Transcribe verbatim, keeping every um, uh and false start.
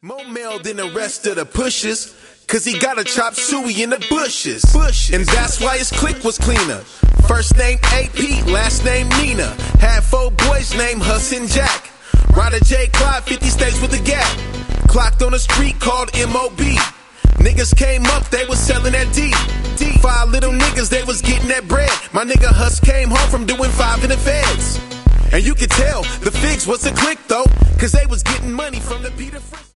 More male than the rest of the pushers, cause he got a chop suey in the bushes. bushes. And that's why his clique was cleaner. First name A P, last name Nina. Had four boys named Huss and Jack. Ryder J. Clyde, fifty states with a gap. Clocked on a street called M O B. Niggas came up, they was selling that D. D. Five little niggas, they was getting that bread. My nigga Huss came home from doing five in the feds. And you could tell the figs was a clique though, cause they was getting money from the Peter Fritz.